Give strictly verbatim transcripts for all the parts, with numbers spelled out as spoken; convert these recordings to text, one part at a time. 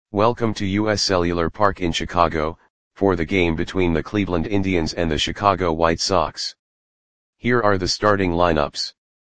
Welcome to U S Cellular Park in Chicago, for the game between the Cleveland Indians and the Chicago White Sox. Here are the starting lineups.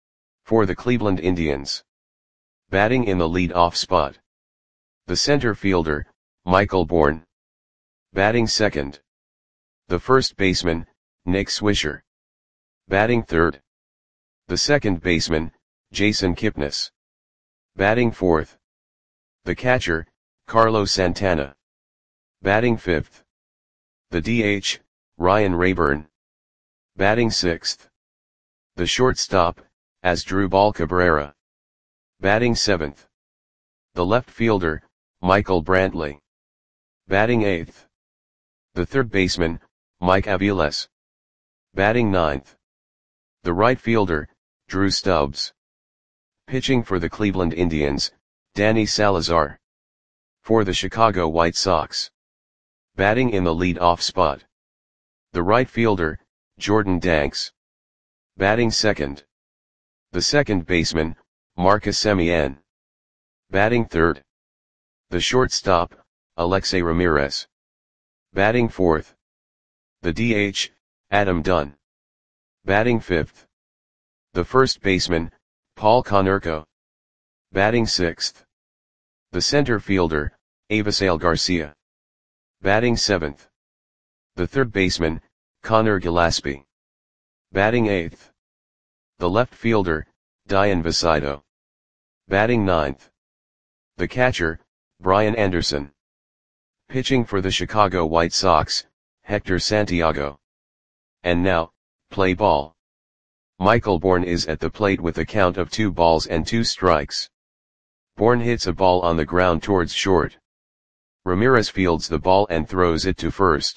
For the Cleveland Indians. Batting in the lead-off spot. The center fielder, Michael Bourn. Batting second. The first baseman, Nick Swisher. Batting third. The second baseman, Jason Kipnis. Batting fourth. The catcher, Carlos Santana. Batting fifth. The D H, Ryan Raburn. Batting sixth. The shortstop, Asdrubal Cabrera. Batting seventh. The left fielder, Michael Brantley. Batting eighth. The third baseman, Mike Aviles. Batting ninth. The right fielder, Drew Stubbs. Pitching for the Cleveland Indians, Danny Salazar. For the Chicago White Sox. Batting in the lead-off spot. The right fielder, Jordan Danks. Batting second. The second baseman, Marcus Semien. Batting third. The shortstop, Alexei Ramirez. Batting fourth. The D H, Adam Dunn. Batting fifth. The first baseman, Paul Konerko. Batting sixth. The center fielder, Avisail Garcia. Batting seventh. The third baseman, Connor Gillaspie. Batting eighth. The left fielder, Dian Visido. Batting ninth. The catcher, Brian Anderson. Pitching for the Chicago White Sox, Hector Santiago. And now, play ball. Michael Bourn is at the plate with a count of two balls and two strikes. Bourn hits a ball on the ground towards short. Ramirez fields the ball and throws it to first.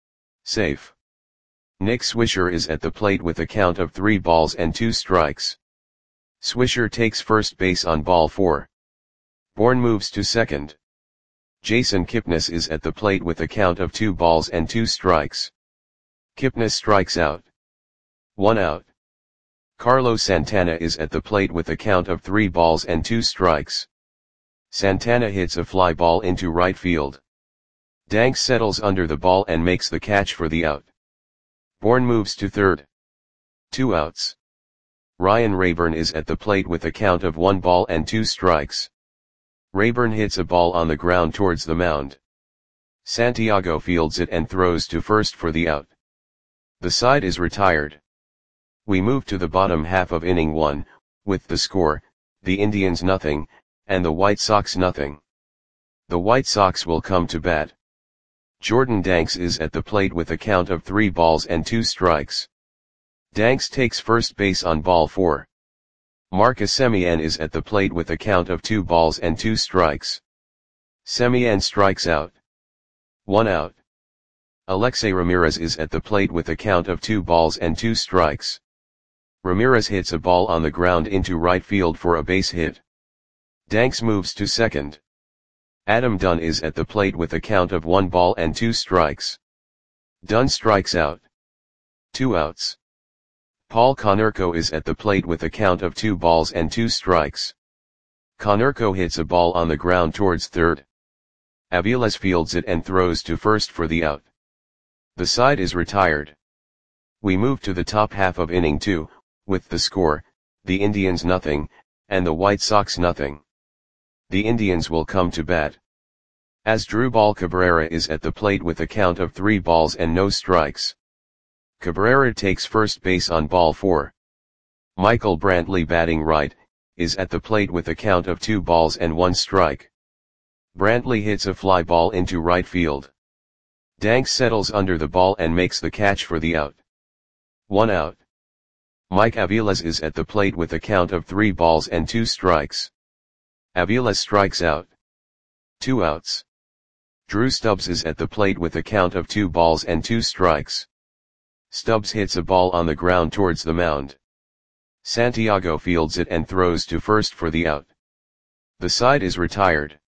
Safe. Nick Swisher is at the plate with a count of three balls and two strikes. Swisher takes first base on ball four. Bourn moves to second. Jason Kipnis is at the plate with a count of two balls and two strikes. Kipnis strikes out. One out. Carlos Santana is at the plate with a count of three balls and two strikes. Santana hits a fly ball into right field. Danks settles under the ball and makes the catch for the out. Bourn moves to third. Two outs. Ryan Raburn is at the plate with a count of one ball and two strikes. Raburn hits a ball on the ground towards the mound. Santiago fields it and throws to first for the out. The side is retired. We move to the bottom half of inning one, with the score, the Indians nothing, and the White Sox nothing. The White Sox will come to bat. Jordan Danks is at the plate with a count of three balls and two strikes. Danks takes first base on ball four. Marcus Semien is at the plate with a count of two balls and two strikes. Semien strikes out. One out. Alexei Ramirez is at the plate with a count of two balls and two strikes. Ramirez hits a ball on the ground into right field for a base hit. Danks moves to second. Adam Dunn is at the plate with a count of one ball and two strikes. Dunn strikes out. Two outs. Paul Konerko is at the plate with a count of two balls and two strikes. Konerko hits a ball on the ground towards third. Aviles fields it and throws to first for the out. The side is retired. We move to the top half of inning two, with the score, the Indians nothing, and the White Sox nothing. The Indians will come to bat. Asdrubal Cabrera is at the plate with a count of three balls and no strikes. Cabrera takes first base on ball four. Michael Brantley batting right, is at the plate with a count of two balls and one strike. Brantley hits a fly ball into right field. Danks settles under the ball and makes the catch for the out. One out. Mike Aviles is at the plate with a count of three balls and two strikes. Aviles strikes out. Two outs. Drew Stubbs is at the plate with a count of two balls and two strikes. Stubbs hits a ball on the ground towards the mound. Santiago fields it and throws to first for the out. The side is retired.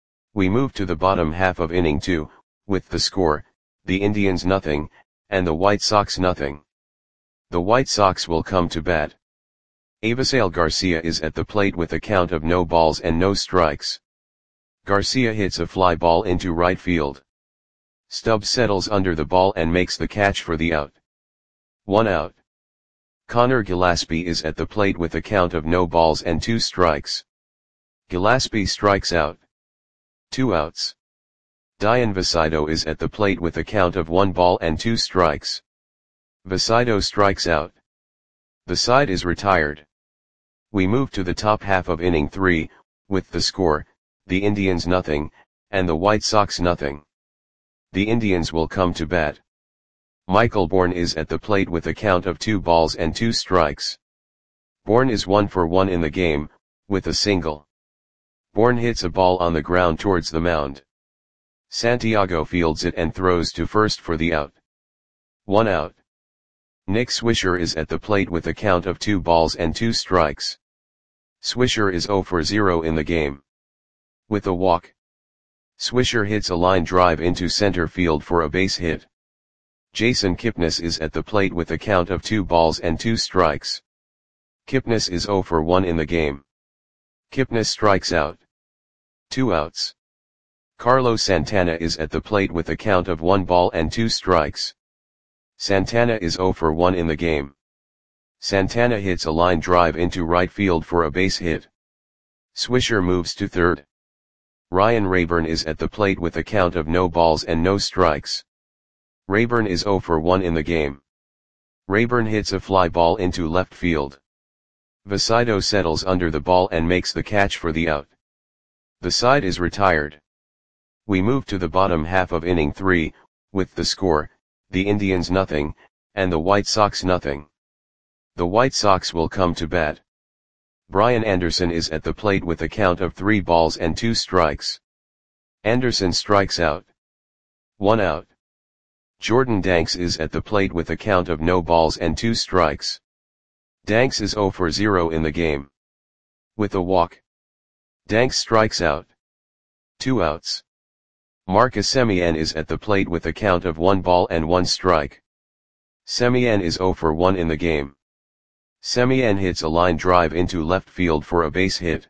We move to the bottom half of inning two, with the score, the Indians nothing, and the White Sox nothing. The White Sox will come to bat. Avisail Garcia is at the plate with a count of no balls and no strikes. Garcia hits a fly ball into right field. Stubbs settles under the ball and makes the catch for the out. One out. Connor Gillaspie is at the plate with a count of no balls and two strikes. Gillaspie strikes out. Two outs. Dian Vasido is at the plate with a count of one ball and two strikes. Vasido strikes out. The side is retired. We move to the top half of inning three, with the score, the Indians nothing, and the White Sox nothing. The Indians will come to bat. Michael Bourn is at the plate with a count of two balls and two strikes. Bourn is one for one in the game, with a single. Bourn hits a ball on the ground towards the mound. Santiago fields it and throws to first for the out. One out. Nick Swisher is at the plate with a count of two balls and two strikes. Swisher is zero for zero in the game. With a walk. Swisher hits a line drive into center field for a base hit. Jason Kipnis is at the plate with a count of two balls and two strikes. Kipnis is zero for one in the game. Kipnis strikes out. Two outs. Carlos Santana is at the plate with a count of one ball and two strikes. Santana is zero for one in the game. Santana hits a line drive into right field for a base hit. Swisher moves to third. Ryan Rayburn is at the plate with a count of no balls and no strikes. Rayburn is zero for one in the game. Rayburn hits a fly ball into left field. Vasido settles under the ball and makes the catch for the out. The side is retired. We move to the bottom half of inning three, with the score, the Indians nothing, and the White Sox nothing. The White Sox will come to bat. Brian Anderson is at the plate with a count of three balls and two strikes. Anderson strikes out. One out. Jordan Danks is at the plate with a count of no balls and two strikes. Danks is zero for zero in the game. With a walk. Danks strikes out. Two outs. Marcus Semien is at the plate with a count of one ball and one strike. Semien is zero for one in the game. Semien hits a line drive into left field for a base hit.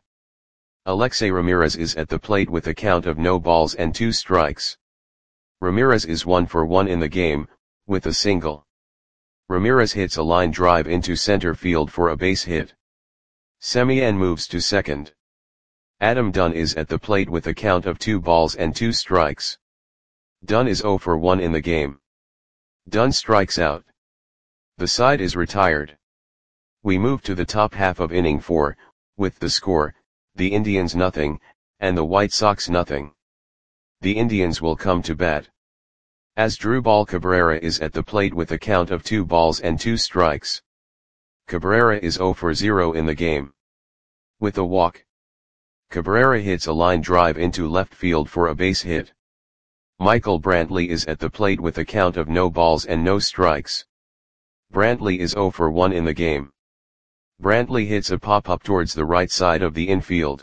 Alexei Ramirez is at the plate with a count of no balls and two strikes. Ramirez is one for one in the game, with a single. Ramirez hits a line drive into center field for a base hit. Semien moves to second. Adam Dunn is at the plate with a count of two balls and two strikes. Dunn is zero for one in the game. Dunn strikes out. The side is retired. We move to the top half of inning four, with the score, the Indians nothing, and the White Sox nothing. The Indians will come to bat. Asdrubal Cabrera is at the plate with a count of two balls and two strikes. Cabrera is zero for zero in the game. With a walk. Cabrera hits a line drive into left field for a base hit. Michael Brantley is at the plate with a count of no balls and no strikes. Brantley is zero for one in the game. Brantley hits a pop-up towards the right side of the infield.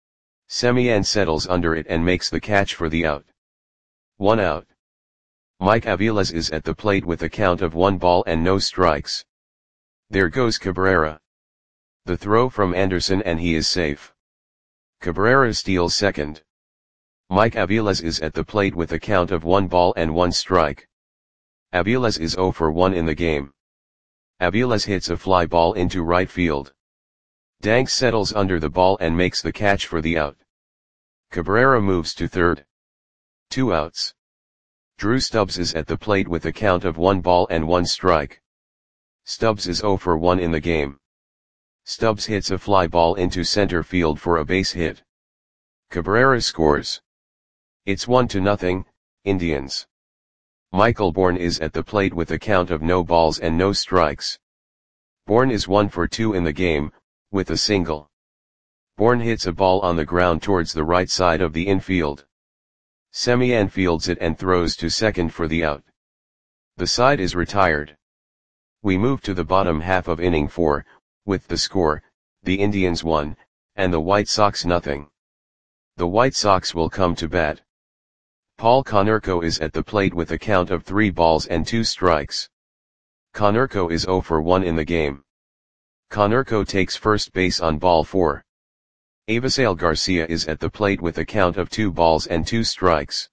Semien settles under it and makes the catch for the out. One out. Mike Aviles is at the plate with a count of one ball and no strikes. There goes Cabrera. The throw from Anderson and he is safe. Cabrera steals second. Mike Aviles is at the plate with a count of one ball and one strike. Aviles is zero for one in the game. Aviles hits a fly ball into right field. Danks settles under the ball and makes the catch for the out. Cabrera moves to third. Two outs. Drew Stubbs is at the plate with a count of one ball and one strike. Stubbs is zero for one in the game. Stubbs hits a fly ball into center field for a base hit. Cabrera scores. It's one to nothing, Indians. Michael Bourn is at the plate with a count of no balls and no strikes. Bourn is one for two in the game, with a single. Bourn hits a ball on the ground towards the right side of the infield. Semien fields it and throws to second for the out. The side is retired. We move to the bottom half of inning four, with the score, the Indians one, and the White Sox nothing. The White Sox will come to bat. Paul Konerko is at the plate with a count of three balls and two strikes. Konerko is zero for one in the game. Konerko takes first base on ball four. Avisail Garcia is at the plate with a count of two balls and two strikes.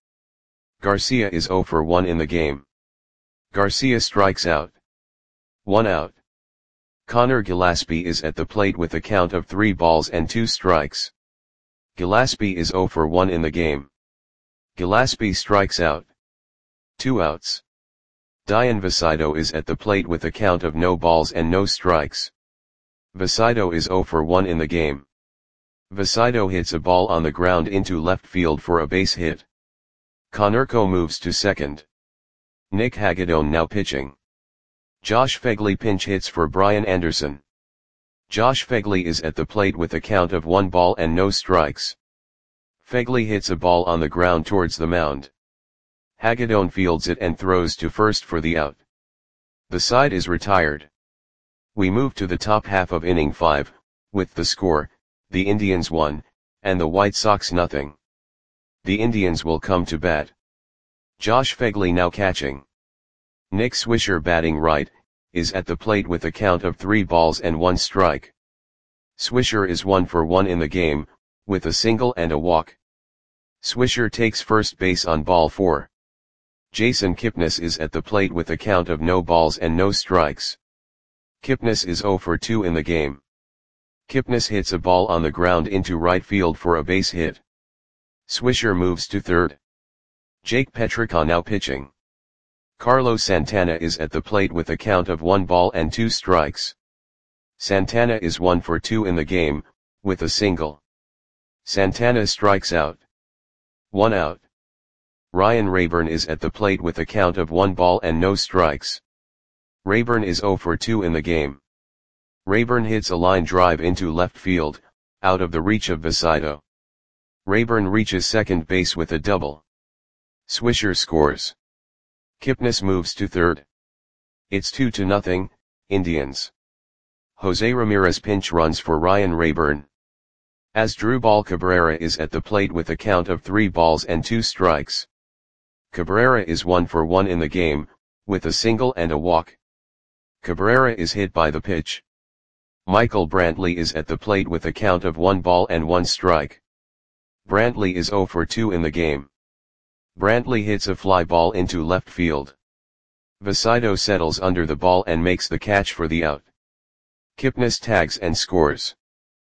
Garcia is zero for one in the game. Garcia strikes out. One out. Connor Gillaspie is at the plate with a count of three balls and two strikes. Gillaspie is zero for one in the game. Gillaspie strikes out. Two outs. Dian Visaido is at the plate with a count of no balls and no strikes. Visaido is zero for one in the game. Visaido hits a ball on the ground into left field for a base hit. Konerko moves to second. Nick Hagedorn now pitching. Josh Phegley pinch hits for Brian Anderson. Josh Phegley is at the plate with a count of one ball and no strikes. Phegley hits a ball on the ground towards the mound. Hagedorn fields it and throws to first for the out. The side is retired. We move to the top half of inning five, with the score, the Indians one, and the White Sox nothing. The Indians will come to bat. Josh Phegley now catching. Nick Swisher batting right, is at the plate with a count of three balls and one strike. Swisher is one for one in the game, with a single and a walk. Swisher takes first base on ball four. Jason Kipnis is at the plate with a count of no balls and no strikes. Kipnis is zero for two in the game. Kipnis hits a ball on the ground into right field for a base hit. Swisher moves to third. Jake Petricka now pitching. Carlos Santana is at the plate with a count of one ball and two strikes. Santana is one for two in the game, with a single. Santana strikes out. One out. Ryan Rayburn is at the plate with a count of one ball and no strikes. Rayburn is zero for two in the game. Rayburn hits a line drive into left field, out of the reach of Visaido. Rayburn reaches second base with a double. Swisher scores. Kipnis moves to third. It's two to nothing, Indians. Jose Ramirez pinch runs for Ryan Rayburn. Asdrubal Cabrera is at the plate with a count of three balls and two strikes. Cabrera is one for one in the game, with a single and a walk. Cabrera is hit by the pitch. Michael Brantley is at the plate with a count of one ball and one strike. Brantley is zero for two in the game. Brantley hits a fly ball into left field. Visaido settles under the ball and makes the catch for the out. Kipnis tags and scores.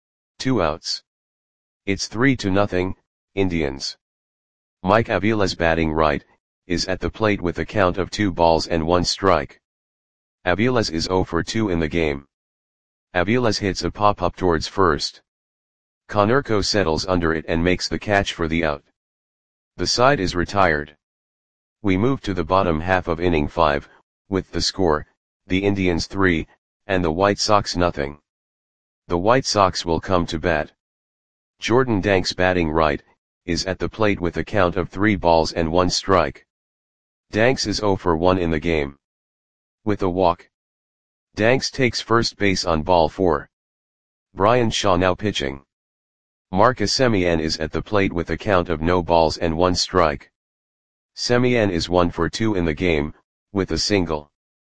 Two outs. It's three to nothing, Indians. Mike Aviles batting right, is at the plate with a count of two balls and one strike. Aviles is zero for two in the game. Aviles hits a pop-up towards first. Konerko settles under it and makes the catch for the out. The side is retired. We move to the bottom half of inning five, with the score, the Indians three, and the White Sox nothing. The White Sox will come to bat. Jordan Danks batting right, is at the plate with a count of three balls and one strike. Danks is zero for one in the game. With a walk. Danks takes first base on ball four. Brian Shaw now pitching. Marcus Semien is at the plate with a count of no balls and one strike. Semien is one for two in the game, with a single.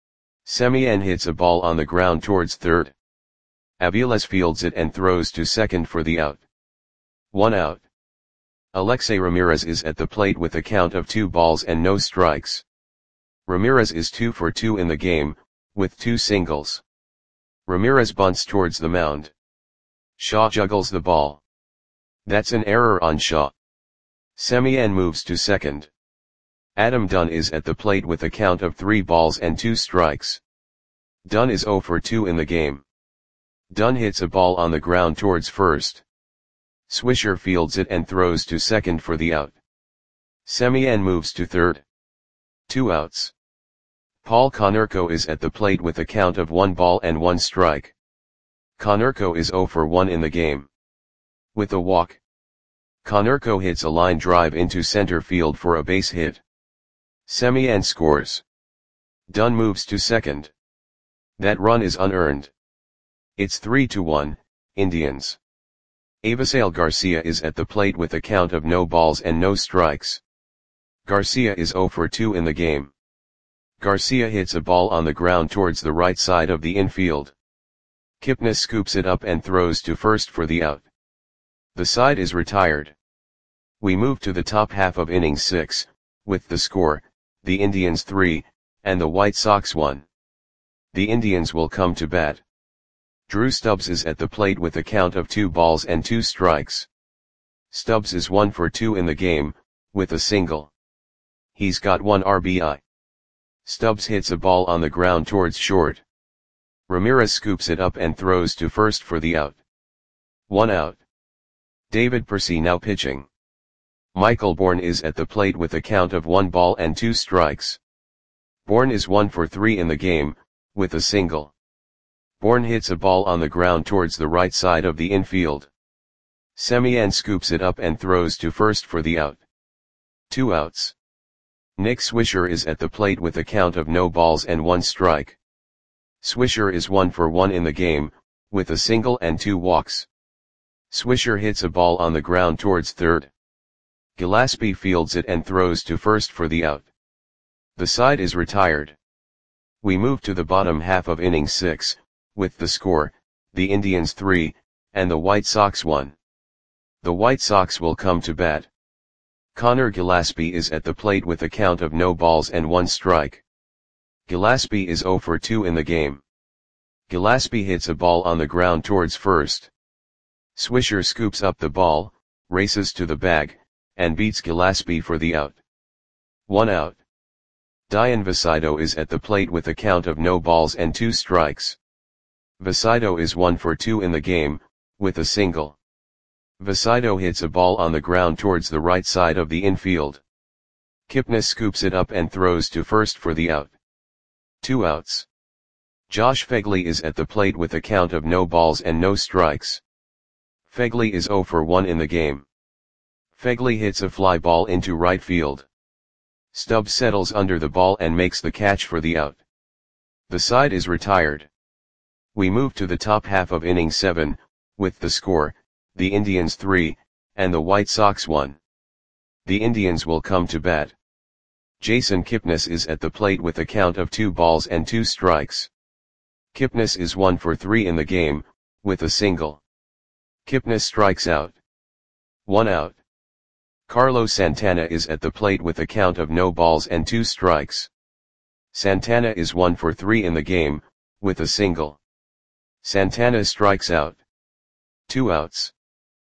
Semien hits a ball on the ground towards third. Aviles fields it and throws to second for the out. One out. Alexei Ramirez is at the plate with a count of two balls and no strikes. Ramirez is two for two in the game, with two singles. Ramirez bunts towards the mound. Shaw juggles the ball. That's an error on Shaw. Semien moves to second. Adam Dunn is at the plate with a count of three balls and two strikes. Dunn is zero for two in the game. Dunn hits a ball on the ground towards first. Swisher fields it and throws to second for the out. Semien moves to third. Two outs. Paul Konerko is at the plate with a count of one ball and one strike. Konerko is zero for one in the game. With a walk. Konerko hits a line drive into center field for a base hit. Semien scores. Dunn moves to second. That run is unearned. It's three to one, Indians. Avisail Garcia is at the plate with a count of no balls and no strikes. Garcia is zero for two in the game. Garcia hits a ball on the ground towards the right side of the infield. Kipnis scoops it up and throws to first for the out. The side is retired. We move to the top half of inning six, with the score, the Indians three, and the White Sox one. The Indians will come to bat. Drew Stubbs is at the plate with a count of two balls and two strikes. Stubbs is one for two in the game, with a single. He's got one R B I. Stubbs hits a ball on the ground towards short. Ramirez scoops it up and throws to first for the out. One out. David Percy now pitching. Michael Bourne is at the plate with a count of one ball and two strikes. Bourne is one for three in the game, with a single. Bourne hits a ball on the ground towards the right side of the infield. Semien scoops it up and throws to first for the out. Two outs. Nick Swisher is at the plate with a count of no balls and one strike. Swisher is one for one in the game, with a single and two walks. Swisher hits a ball on the ground towards third. Gillespie fields it and throws to first for the out. The side is retired. We move to the bottom half of inning six, with the score, the Indians three, and the White Sox one. The White Sox will come to bat. Connor Gillespie is at the plate with a count of no balls and one strike. Gillespie is zero for two in the game. Gillespie hits a ball on the ground towards first. Swisher scoops up the ball, races to the bag, and beats Gillespie for the out. One out. Dian Vasido is at the plate with a count of no balls and two strikes. Vasido is one for two in the game, with a single. Vasido hits a ball on the ground towards the right side of the infield. Kipnis scoops it up and throws to first for the out. Two outs. Josh Phegley is at the plate with a count of no balls and no strikes. Phegley is zero for one in the game. Phegley hits a fly ball into right field. Stubbs settles under the ball and makes the catch for the out. The side is retired. We move to the top half of inning seven, with the score, the Indians three, and the White Sox one. The Indians will come to bat. Jason Kipnis is at the plate with a count of two balls and two strikes. Kipnis is one for three in the game, with a single. Kipnis strikes out. One out. Carlos Santana is at the plate with a count of no balls and two strikes. Santana is one for three in the game, with a single. Santana strikes out. Two outs.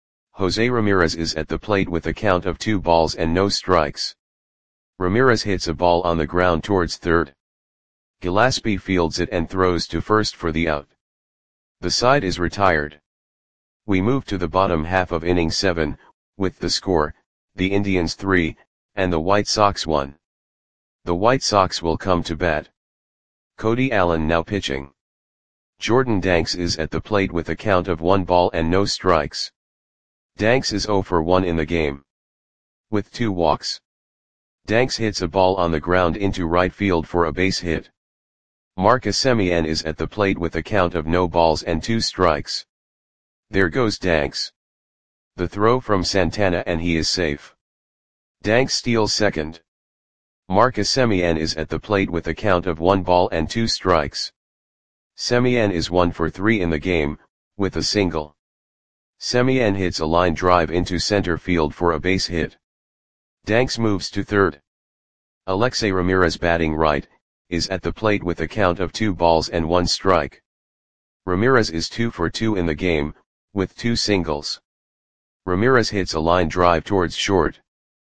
Jose Ramirez is at the plate with a count of two balls and no strikes. Ramirez hits a ball on the ground towards third. Gillespie fields it and throws to first for the out. The side is retired. We move to the bottom half of inning seven, with the score, the Indians three, and the White Sox one. The White Sox will come to bat. Cody Allen now pitching. Jordan Danks is at the plate with a count of one ball and no strikes. Danks is zero for one in the game. With two walks. Danks hits a ball on the ground into right field for a base hit. Marcus Semien is at the plate with a count of no balls and two strikes. There goes Danks. The throw from Santana and he is safe. Danks steals second. Marcus Semien is at the plate with a count of one ball and two strikes. Semien is one for three in the game, with a single. Semien hits a line drive into center field for a base hit. Danks moves to third. Alexei Ramirez, batting right, is at the plate with a count of two balls and one strike. Ramirez is two for two in the game, with two singles. Ramirez hits a line drive towards short.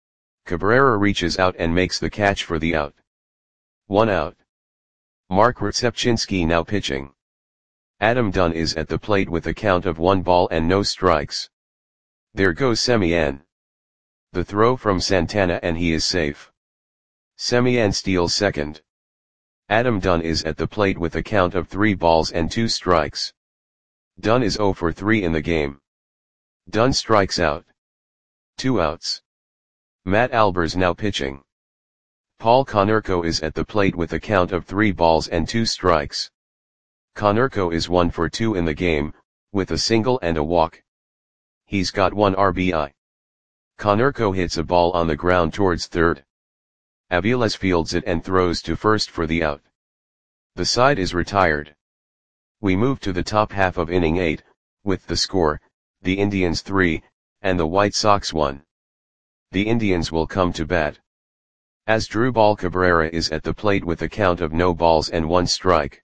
Cabrera reaches out and makes the catch for the out. One out. Mark Rzepczynski now pitching. Adam Dunn is at the plate with a count of one ball and no strikes. There goes Semien. The throw from Santana and he is safe. Semien steals second. Adam Dunn is at the plate with a count of three balls and two strikes. Dunn is zero for three in the game. Dunn strikes out. Two outs. Matt Albers now pitching. Paul Konerko is at the plate with a count of three balls and two strikes. Konerko is one for two in the game, with a single and a walk. He's got one R B I. Konerko hits a ball on the ground towards third. Aviles fields it and throws to first for the out. The side is retired. We move to the top half of inning eight, with the score, the Indians three, and the White Sox one. The Indians will come to bat. Asdrubal Cabrera is at the plate with a count of no balls and one strike.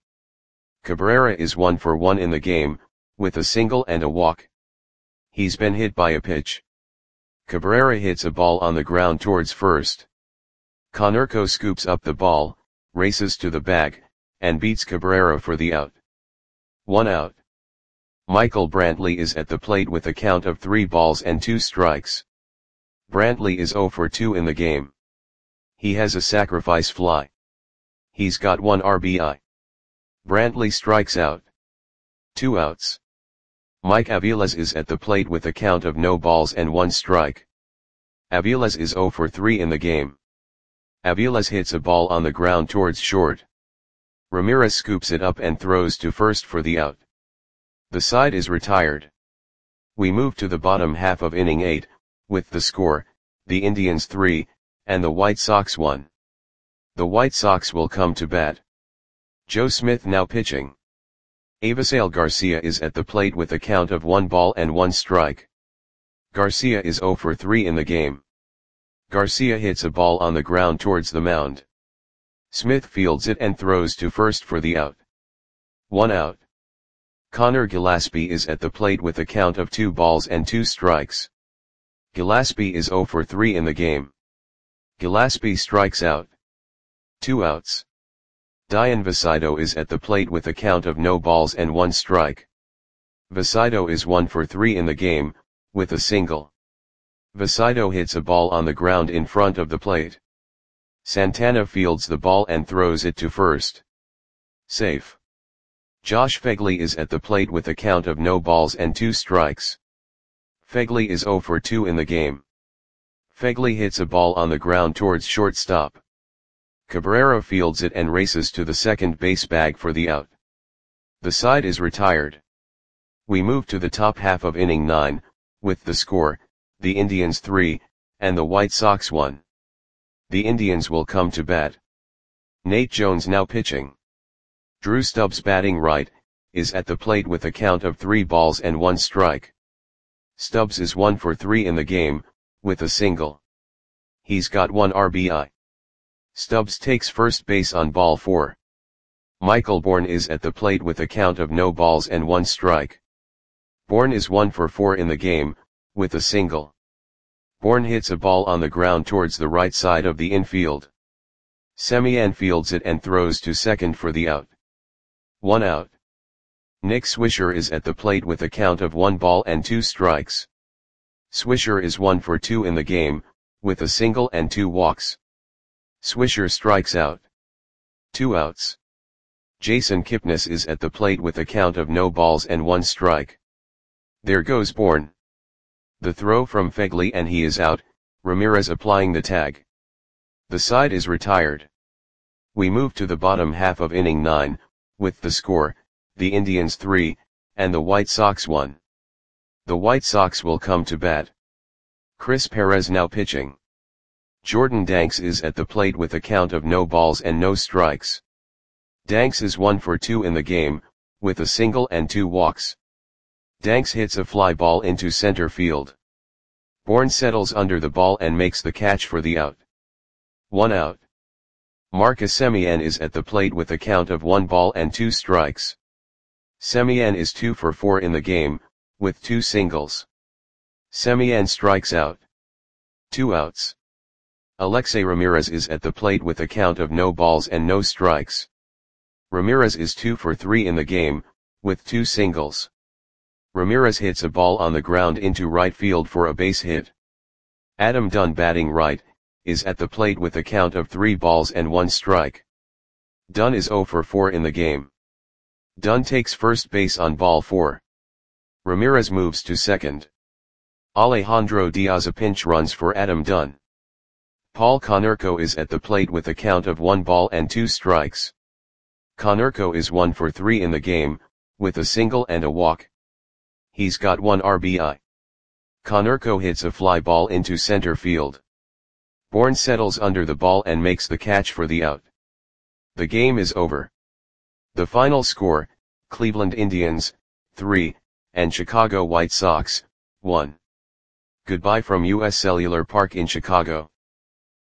Cabrera is one for one in the game, with a single and a walk. He's been hit by a pitch. Cabrera hits a ball on the ground towards first. Konerko scoops up the ball, races to the bag, and beats Cabrera for the out. One out. Michael Brantley is at the plate with a count of three balls and two strikes. Brantley is zero for two in the game. He has a sacrifice fly. He's got one R B I. Brantley strikes out. Two outs. Mike Aviles is at the plate with a count of no balls and one strike. Aviles is zero for three in the game. Aviles hits a ball on the ground towards short. Ramirez scoops it up and throws to first for the out. The side is retired. We move to the bottom half of inning eight, with the score, the Indians three, and the White Sox one. The White Sox will come to bat. Joe Smith now pitching. Avisail Garcia is at the plate with a count of one ball and one strike. Garcia is zero for three in the game. Garcia hits a ball on the ground towards the mound. Smith fields it and throws to first for the out. One out. Connor Gillaspie is at the plate with a count of two balls and two strikes. Gillaspie is zero for three in the game. Gillaspie strikes out. Two outs. Dian Vasido is at the plate with a count of no balls and one strike. Vasido is one for three in the game, with a single. Vasido hits a ball on the ground in front of the plate. Santana fields the ball and throws it to first. Safe. Josh Phegley is at the plate with a count of no balls and two strikes. Phegley is zero for two in the game. Phegley hits a ball on the ground towards shortstop. Cabrera fields it and races to the second base bag for the out. The side is retired. We move to the top half of inning nine, with the score, the Indians three, and the White Sox one. The Indians will come to bat. Nate Jones now pitching. Drew Stubbs batting right, is at the plate with a count of three balls and one strike. Stubbs is one for three in the game, with a single. He's got one R B I. Stubbs takes first base on ball four. Michael Bourne is at the plate with a count of no balls and one strike. Bourne is one for four in the game, with a single. Bourne hits a ball on the ground towards the right side of the infield. Semien fields it and throws to second for the out. One out. Nick Swisher is at the plate with a count of one ball and two strikes. Swisher is one for two in the game, with a single and two walks. Swisher strikes out. Two outs. Jason Kipnis is at the plate with a count of no balls and one strike. There goes Bourne. The throw from Phegley and he is out, Ramirez applying the tag. The side is retired. We move to the bottom half of inning nine, with the score, the Indians three, and the White Sox one. The White Sox will come to bat. Chris Perez now pitching. Jordan Danks is at the plate with a count of no balls and no strikes. Danks is one for two in the game, with a single and two walks. Danks hits a fly ball into center field. Bourne settles under the ball and makes the catch for the out. One out. Marcus Semien is at the plate with a count of one ball and two strikes. Semien is two for four in the game, with two singles. Semien strikes out. Two outs. Alexei Ramirez is at the plate with a count of no balls and no strikes. Ramirez is two for three in the game, with two singles. Ramirez hits a ball on the ground into right field for a base hit. Adam Dunn batting right, is at the plate with a count of three balls and one strike. Dunn is zero for four in the game. Dunn takes first base on ball four. Ramirez moves to second. Alejandro Diaz a pinch runs for Adam Dunn. Paul Konerko is at the plate with a count of one ball and two strikes. Konerko is one for three in the game, with a single and a walk. He's got one R B I. Konerko hits a fly ball into center field. Bourne settles under the ball and makes the catch for the out. The game is over. The final score, Cleveland Indians, three, and Chicago White Sox, one. Goodbye from U S Cellular Park in Chicago.